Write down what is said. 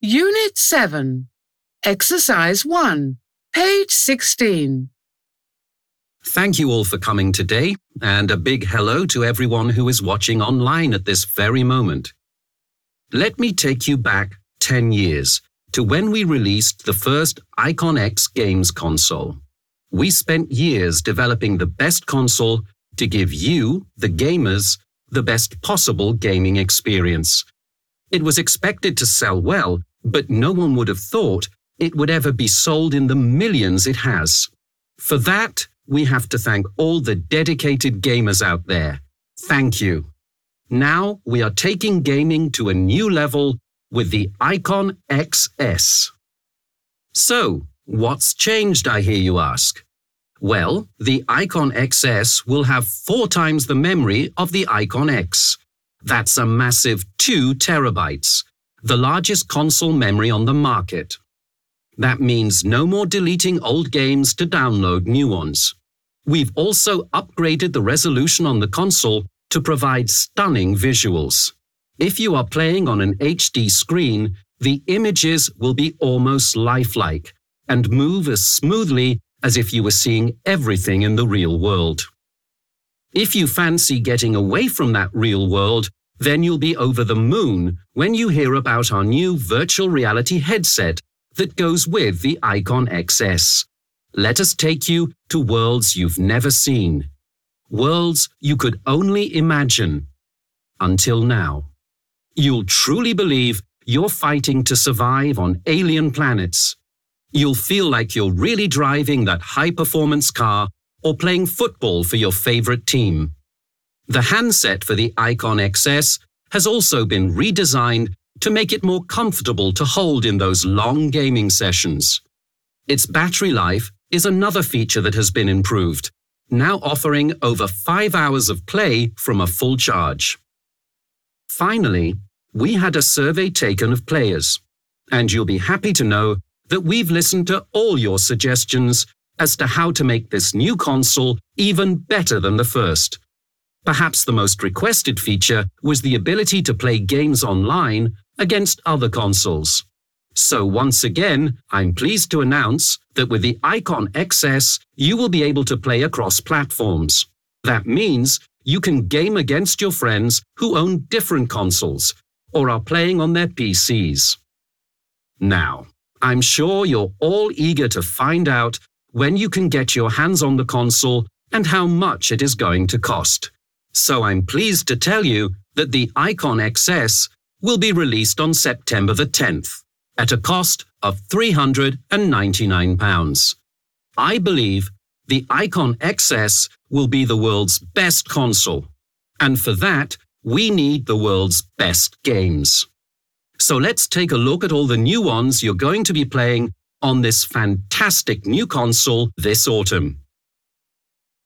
Unit 7, Exercise 1, page 16. Thank you all for coming today, and a big hello to everyone who is watching online at this very moment. Let me take you back 10 years to when we released the first Icon X games console. We spent years developing the best console to give you, the gamers, the best possible gaming experience. It was expected to sell well, but no one would have thought it would ever be sold in the millions it has. For that, we have to thank all the dedicated gamers out there. Thank you. Now we are taking gaming to a new level with the Icon XS. So, what's changed, I hear you ask? Well, the Icon XS will have 4 times the memory of the Icon X. That's a massive 2 terabytes, the largest console memory on the market. That means no more deleting old games to download new ones. We've also upgraded the resolution on the console to provide stunning visuals. If you are playing on an HD screen, the images will be almost lifelike and move as smoothly as if you were seeing everything in the real world. If you fancy getting away from that real world, then you'll be over the moon when you hear about our new virtual reality headset that goes with the Icon XS. Let us take you to worlds you've never seen. Worlds you could only imagine. Until now. You'll truly believe you're fighting to survive on alien planets. You'll feel like you're really driving that high-performance car or playing football for your favorite team. The handset for the Icon XS has also been redesigned to make it more comfortable to hold in those long gaming sessions. Its battery life is another feature that has been improved, now offering over 5 hours of play from a full charge. Finally, we had a survey taken of players, and you'll be happy to know that we've listened to all your suggestions as to how to make this new console even better than the first. Perhaps the most requested feature was the ability to play games online against other consoles. So once again, I'm pleased to announce that with the Icon XS, you will be able to play across platforms. That means you can game against your friends who own different consoles or are playing on their PCs. Now, I'm sure you're all eager to find out when you can get your hands on the console and how much it is going to cost. So I'm pleased to tell you that the Icon XS will be released on September the 10th at a cost of £399. I believe the Icon XS will be the world's best console, and for that, we need the world's best games. So let's take a look at all the new ones you're going to be playing on this fantastic new console this autumn.